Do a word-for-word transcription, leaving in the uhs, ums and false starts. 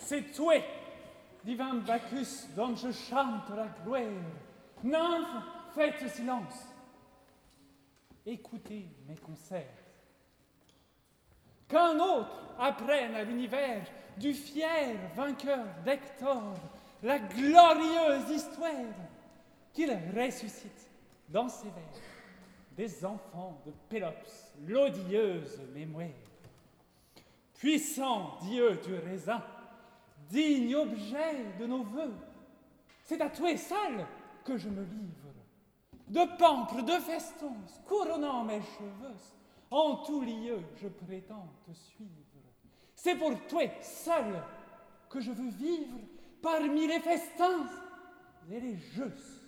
C'est toi, divin Bacchus, dont je chante la gloire. Nymphes, faites silence. Écoutez mes concerts. Qu'un autre apprenne à l'univers du fier vainqueur d'Hector la glorieuse histoire, qu'il ressuscite dans ses vers des enfants de Pélops, l'odieuse mémoire. Puissant Dieu du raisin, digne objet de nos vœux, c'est à toi seul que je me livre. De pampres, de festons, couronnant mes cheveux, en tout lieu je prétends te suivre. C'est pour toi seul que je veux vivre parmi les festins et les jeux.